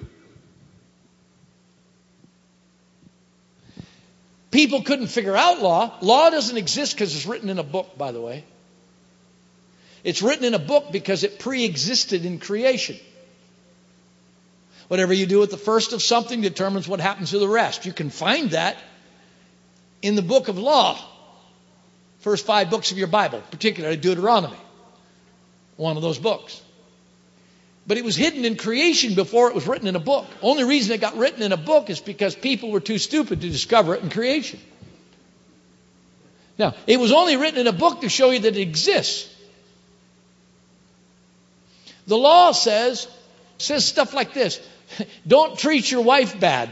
People couldn't figure out law. Law doesn't exist because it's written in a book, by the way. It's written in a book because it pre-existed in creation. Whatever you do with the first of something determines what happens to the rest. You can find that in the book of law. First five books of your Bible, particularly Deuteronomy. One of those books. But it was hidden in creation before it was written in a book. Only reason it got written in a book is because people were too stupid to discover it in creation. Now, it was only written in a book to show you that it exists. The law says, says stuff like this. Don't treat your wife bad.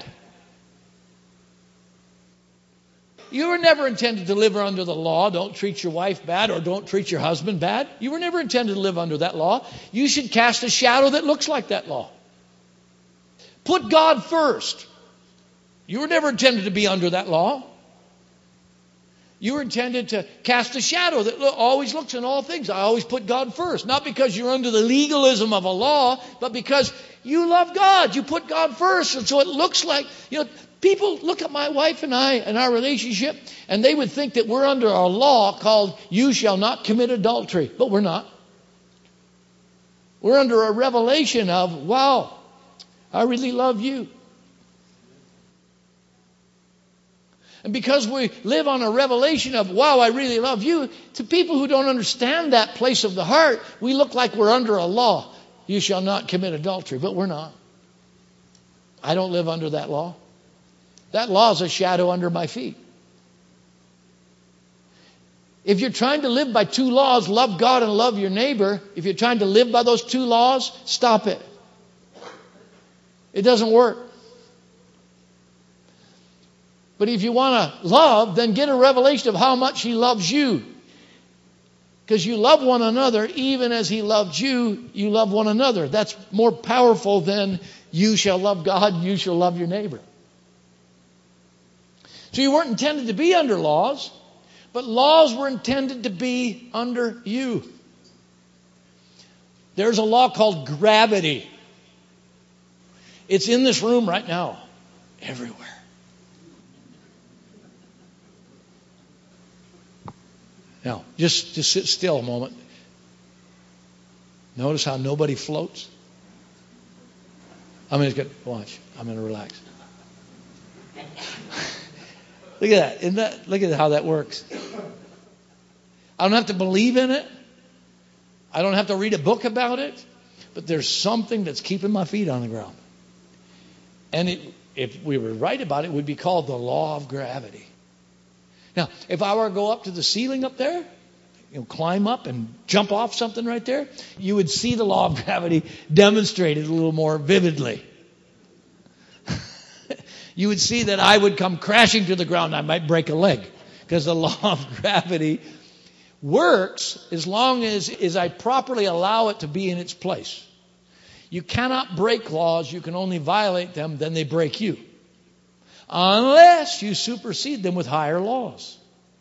You were never intended to live under the law. Don't treat your wife bad, or don't treat your husband bad. You were never intended to live under that law. You should cast a shadow that looks like that law. Put God first. You were never intended to be under that law. You were intended to cast a shadow that always looks in all things. I always put God first. Not because you're under the legalism of a law, but because you love God. You put God first. And so it looks like, you know, people look at my wife and I and our relationship, and they would think that we're under a law called you shall not commit adultery. But we're not. We're under a revelation of, wow, I really love you. And because we live on a revelation of, wow, I really love you, to people who don't understand that place of the heart, we look like we're under a law. You shall not commit adultery. But we're not. I don't live under that law. That law is a shadow under my feet. If you're trying to live by two laws, love God and love your neighbor, if you're trying to live by those two laws, stop it. It doesn't work. But if you want to love, then get a revelation of how much He loves you. Because you love one another, even as He loved you, you love one another. That's more powerful than you shall love God and you shall love your neighbor. So you weren't intended to be under laws, but laws were intended to be under you. There's a law called gravity. It's in this room right now, everywhere. Now, just, just sit still a moment. Notice how nobody floats. I'm going to watch. I'm going to relax. Look at that. Isn't that. Look at how that works. I don't have to believe in it. I don't have to read a book about it. But there's something that's keeping my feet on the ground. And it, if we were right about it, it would be called the law of gravity. Now, if I were to go up to the ceiling up there, you know, climb up and jump off something right there, you would see the law of gravity demonstrated a little more vividly. You would see that I would come crashing to the ground. I might break a leg because the law of gravity works as long as, as I properly allow it to be in its place. You cannot break laws. You can only violate them. Then they break you. Unless you supersede them with higher laws.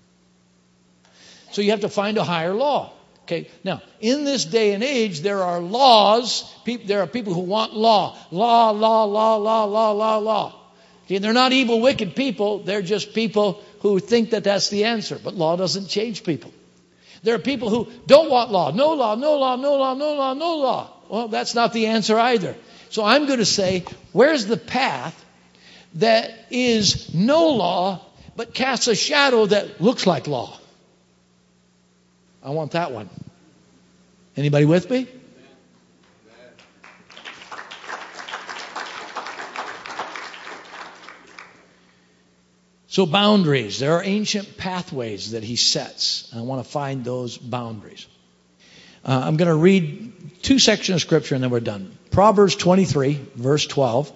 So you have to find a higher law. Okay. Now, in this day and age, there are laws. There are people who want law. Law, law, law, law, law, law, law. Okay, they're not evil, wicked people. They're just people who think that that's the answer. But law doesn't change people. There are people who don't want law. No law, no law, no law, no law, no law. Well, that's not the answer either. So I'm going to say, where's the path that is no law, but casts a shadow that looks like law? I want that one. Anybody with me? So boundaries. There are ancient pathways that He sets. I want to find those boundaries. Uh, I'm going to read two sections of Scripture and then we're done. Proverbs twenty-three, verse twelve.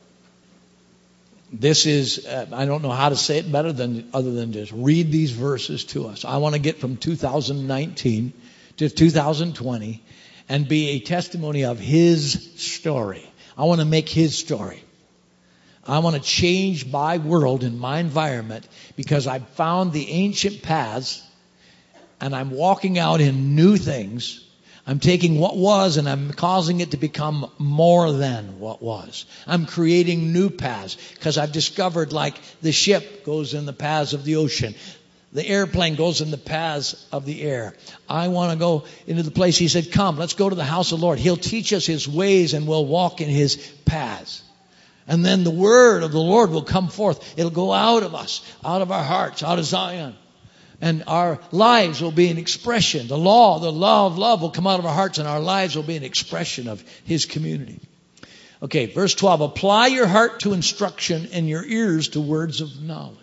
This is, uh, I don't know how to say it better than other than just read these verses to us. I want to get from two thousand nineteen to two thousand twenty and be a testimony of His story. I want to make His story. I want to change my world and my environment because I've found the ancient paths and I'm walking out in new things. I'm taking what was and I'm causing it to become more than what was. I'm creating new paths because I've discovered, like the ship goes in the paths of the ocean. The airplane goes in the paths of the air. I want to go into the place. He said, come, let's go to the house of the Lord. He'll teach us his ways and we'll walk in his paths. And then the word of the Lord will come forth. It'll go out of us, out of our hearts, out of Zion. And our lives will be an expression. The law, the law of love will come out of our hearts, and our lives will be an expression of his community. Okay, verse twelve. Apply your heart to instruction and your ears to words of knowledge.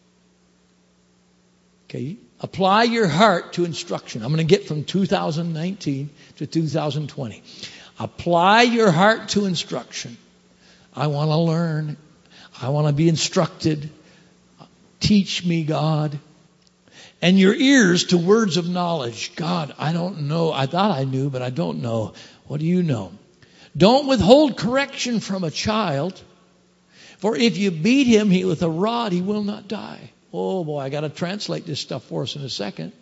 Okay, apply your heart to instruction. I'm going to get from two thousand nineteen to two thousand twenty. Apply your heart to instruction. I want to learn. I want to be instructed. Teach me, God. And your ears to words of knowledge. God, I don't know. I thought I knew, but I don't know. What do you know? Don't withhold correction from a child. For if you beat him he, with a rod, he will not die. Oh boy, I got to translate this stuff for us in a second.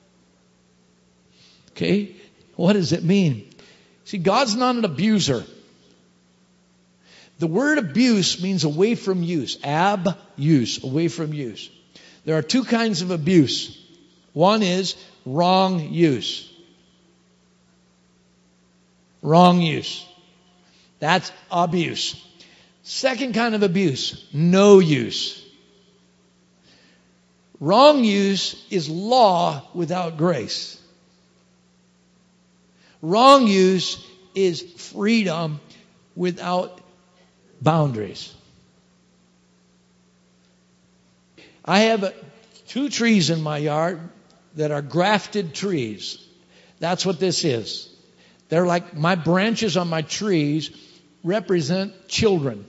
Okay, what does it mean? See, God's not an abuser. The word abuse means away from use. Ab-use, away from use. There are two kinds of abuse. One is wrong use. Wrong use. That's abuse. Second kind of abuse, no use. Wrong use is law without grace. Wrong use is freedom without boundaries. I have two trees in my yard that are grafted trees. That's what this is. They're like my branches on my trees represent children.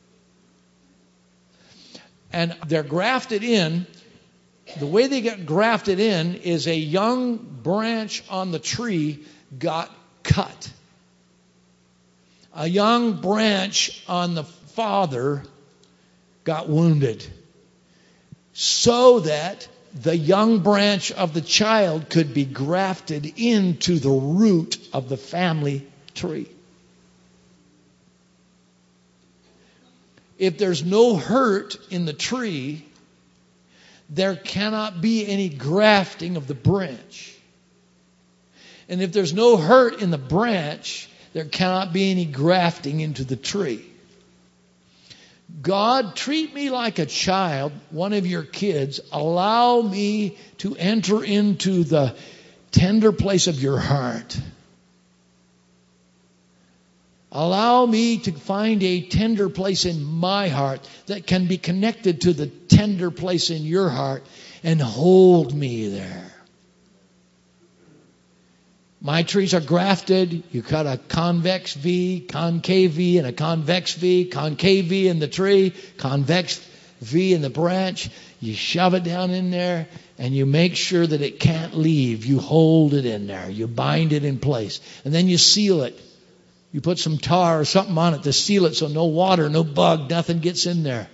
And they're grafted in. The way they get grafted in is a young branch on the tree got cut. A young branch on the father got wounded, so that the young branch of the child could be grafted into the root of the family tree. If there's no hurt in the tree, there cannot be any grafting of the branch. And if there's no hurt in the branch, there cannot be any grafting into the tree. God, treat me like a child, one of your kids. Allow me to enter into the tender place of your heart. Allow me to find a tender place in my heart that can be connected to the tender place in your heart, and hold me there. My trees are grafted. You cut a convex V, concave V, and a convex V, concave V in the tree, convex V in the branch. You shove it down in there, and you make sure that it can't leave. You hold it in there. You bind it in place. And then you seal it. You put some tar or something on it to seal it so no water, no bug, nothing gets in there.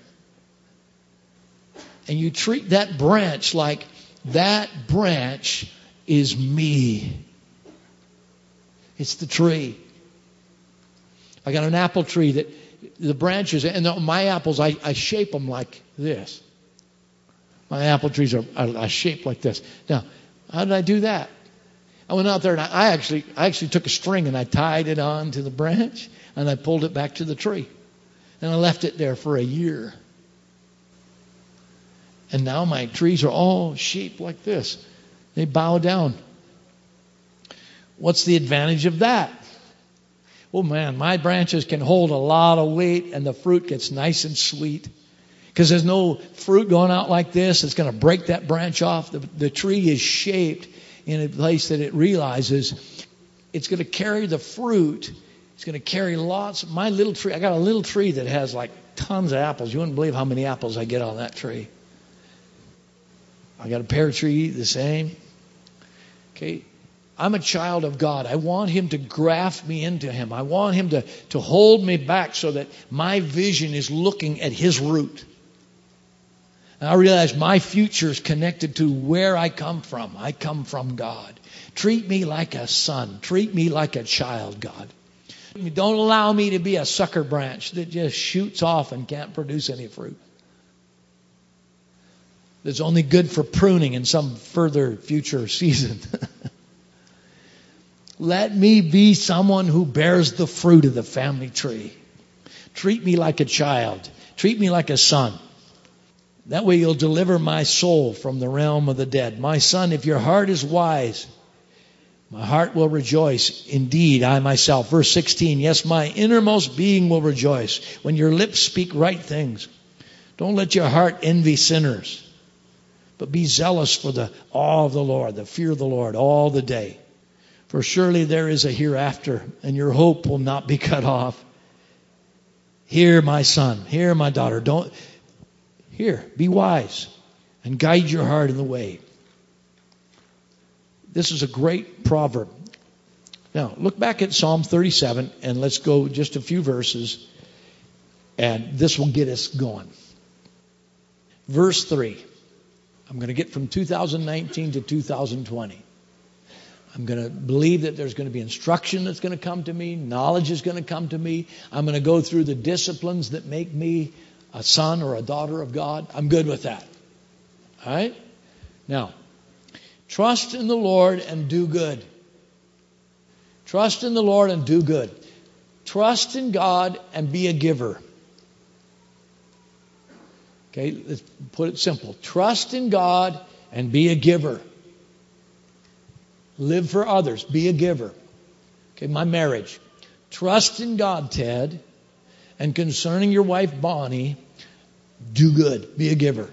And you treat that branch like that branch is me. It's the tree. I got an apple tree that the branches, and my apples, I, I shape them like this. My apple trees are, are, are shaped like this. Now, how did I do that? I went out there and I, I actually I actually took a string and I tied it on to the branch and I pulled it back to the tree. And I left it there for a year. And now my trees are all shaped like this. They bow down. What's the advantage of that? Oh man, my branches can hold a lot of weight and the fruit gets nice and sweet. Because there's no fruit going out like this. It's going to break that branch off. The, the tree is shaped in a place that it realizes it's going to carry the fruit. It's going to carry lots. My little tree, I got a little tree that has like tons of apples. You wouldn't believe how many apples I get on that tree. I got a pear tree, the same. Okay. I'm a child of God. I want him to graft me into him. I want him to, to hold me back so that my vision is looking at his root. And I realize my future is connected to where I come from. I come from God. Treat me like a son. Treat me like a child, God. Don't allow me to be a sucker branch that just shoots off and can't produce any fruit. that's only good for pruning in some further future season. Let me be someone who bears the fruit of the family tree. Treat me like a child. Treat me like a son. That way you'll deliver my soul from the realm of the dead. My son, if your heart is wise, my heart will rejoice. Indeed, I myself. Verse sixteen, yes, my innermost being will rejoice when your lips speak right things. Don't let your heart envy sinners, but be zealous for the awe of the Lord, the fear of the Lord all the day. For surely there is a hereafter, and your hope will not be cut off. Hear, my son. Hear, my daughter. Don't Here, be wise and guide your heart in the way. This is a great proverb. Now, look back at Psalm thirty-seven, and let's go just a few verses, and this will get us going. Verse three. I'm going to get from two thousand nineteen to two thousand twenty. I'm going to believe that there's going to be instruction that's going to come to me. Knowledge is going to come to me. I'm going to go through the disciplines that make me a son or a daughter of God. I'm good with that. All right? Now, trust in the Lord and do good. Trust in the Lord and do good. Trust in God and be a giver. Okay, let's put it simple. Trust in God and be a giver. Live for others. Be a giver. Okay, my marriage. Trust in God, Ted. And concerning your wife, Bonnie, do good. Be a giver.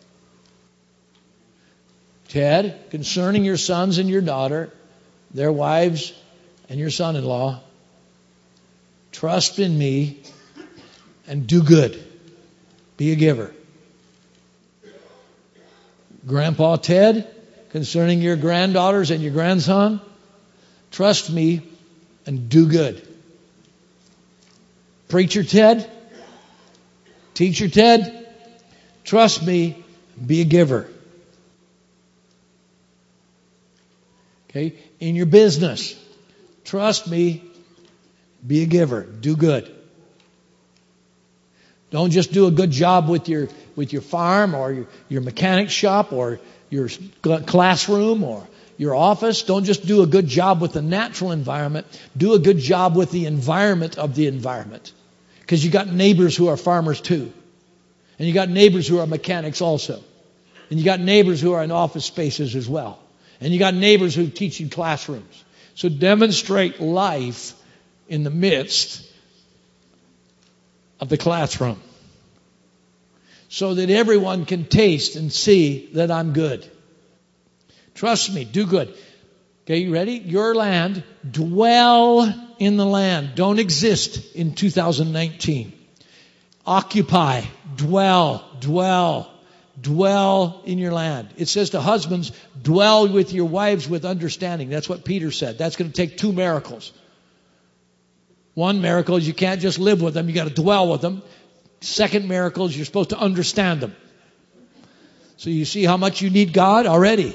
Ted, concerning your sons and your daughter, their wives, and your son-in-law, trust in me and do good. Be a giver. Grandpa Ted, concerning your granddaughters and your grandson, trust me and do good. Preacher Ted, Teacher Ted, trust me, be a giver. Okay, in your business, trust me, be a giver. Do good. Don't just do a good job with your with your farm or your, your mechanic shop or your classroom or your office. Don't just do a good job with the natural environment. Do a good job with the environment of the environment. Because you got neighbors who are farmers too. And you got neighbors who are mechanics also. And you got neighbors who are in office spaces as well. And you got neighbors who teach in classrooms. So demonstrate life in the midst of the classroom, so that everyone can taste and see that I'm good. Trust me, do good. Okay, you ready? Your land, dwell in the land. Don't exist in two thousand nineteen. Occupy, dwell, dwell, dwell in your land. It says to husbands, dwell with your wives with understanding. That's what Peter said. That's going to take two miracles. One miracle is you can't just live with them, you got to dwell with them. Second miracle is you're supposed to understand them. So you see how much you need God already.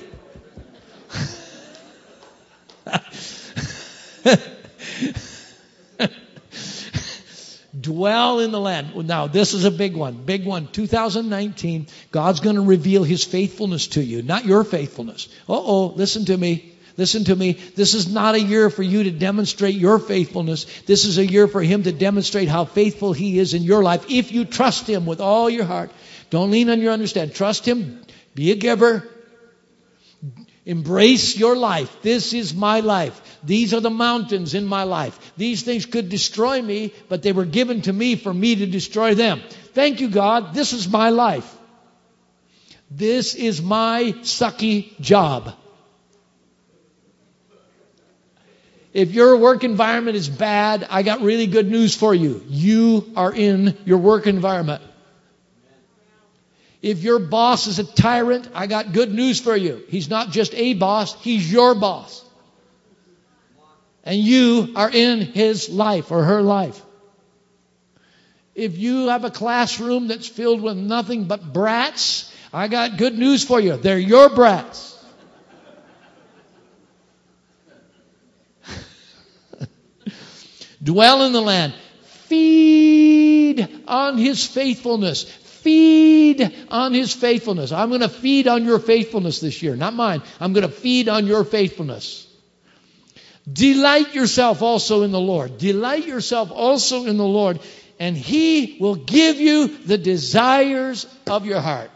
Dwell in the land. Now, this is a big one. Big one. two thousand nineteen, God's going to reveal His faithfulness to you, not your faithfulness. Uh-oh, listen to me. Listen to me. This is not a year for you to demonstrate your faithfulness. This is a year for Him to demonstrate how faithful He is in your life. If you trust Him with all your heart, don't lean on your understanding. Trust Him. Be a giver. Embrace your life. This is my life. These are the mountains in my life. These things could destroy me, but they were given to me for me to destroy them. Thank you, God. This is my life. This is my sucky job. If your work environment is bad, I got really good news for you. You are in your work environment. If your boss is a tyrant, I got good news for you. He's not just a boss, he's your boss. And you are in his life or her life. If you have a classroom that's filled with nothing but brats, I got good news for you. They're your brats. Dwell in the land. Feed on His faithfulness. feed on His faithfulness. I'm going to feed on your faithfulness this year, not mine. I'm going to feed on your faithfulness. Delight yourself also in the Lord. Delight yourself also in the Lord, and He will give you the desires of your heart.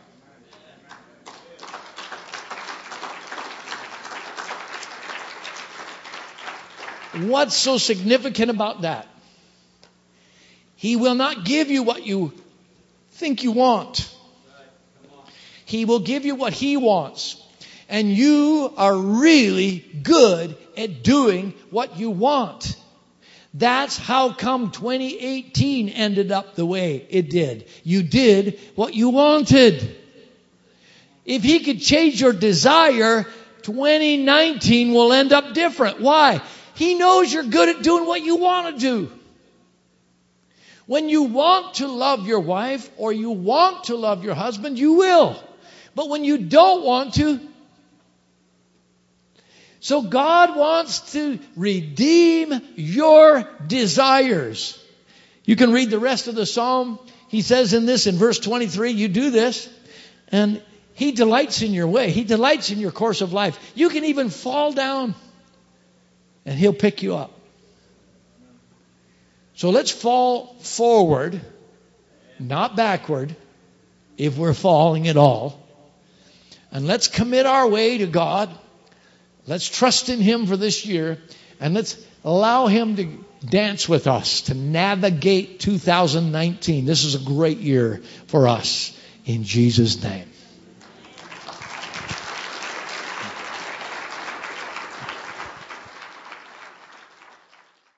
What's so significant about that? He will not give you what you think you want. He will give you what He wants. And you are really good at doing what you want. That's how come twenty eighteen ended up the way it did. You did what you wanted. If He could change your desire, twenty nineteen will end up different. Why? He knows you're good at doing what you want to do. When you want to love your wife or you want to love your husband, you will. But when you don't want to, so God wants to redeem your desires. You can read the rest of the psalm. He says in this, in verse twenty-three, you do this, and He delights in your way. He delights in your course of life. You can even fall down, and He'll pick you up. So let's fall forward, not backward, if we're falling at all. And let's commit our way to God. Let's trust in Him for this year. And let's allow Him to dance with us, to navigate two thousand nineteen. This is a great year for us. In Jesus' name.